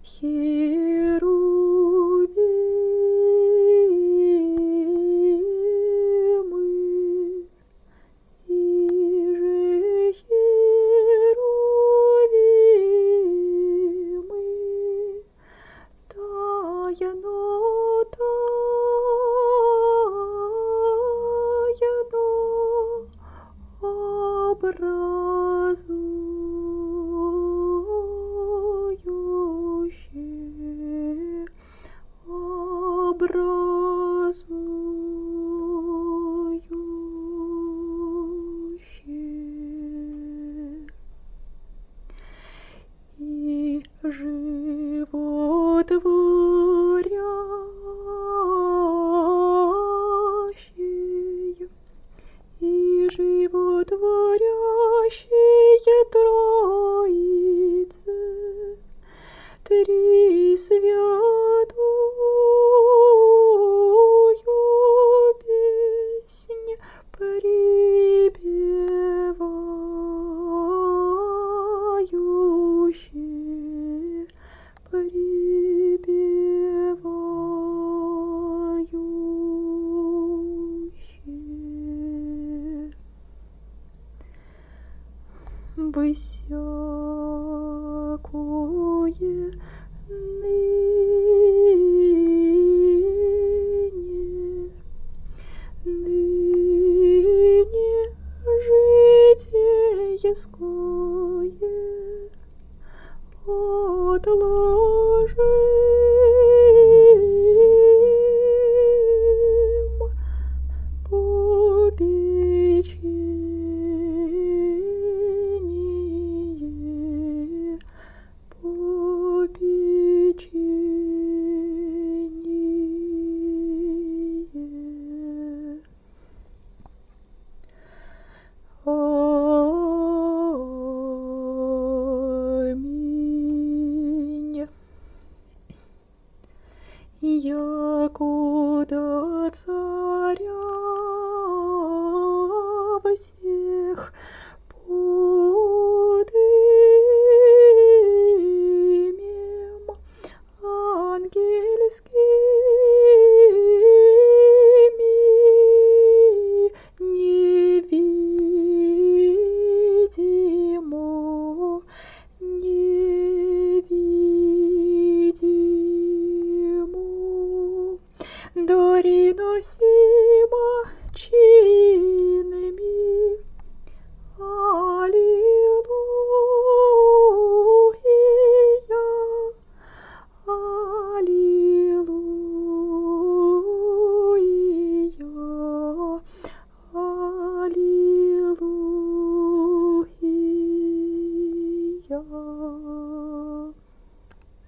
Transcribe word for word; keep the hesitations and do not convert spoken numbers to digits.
херувимы, иже херувимы, таяно, таяно образующие, образующие, и животворящие, и животворящие Троицы, три святую песнь припевающие, припевающие. Высякое ныне, ныне житейское отложим попечение, попечение. Аминь. Якуда царя всех подымем ангельскими, невидимо, невидимо, дари носи